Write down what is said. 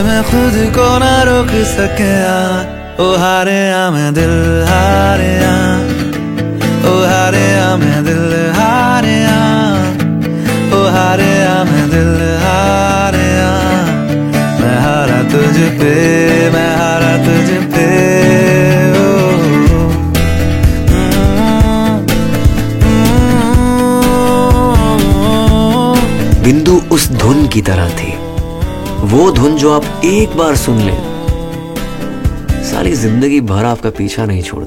मैं खुद को ना रोक सकिया। ओ हारिया मैं दिल हारिया, ओ हारिया मैं दिल हारिया, ओ हारिया मैं दिल हारिया। मैं हारा तुझ पे, मैं हारा तुझ पे। बिंदु उस धुन की तरह थी, वो धुन जो आप एक बार सुन लें सारी जिंदगी भर आपका पीछा नहीं छोड़ती।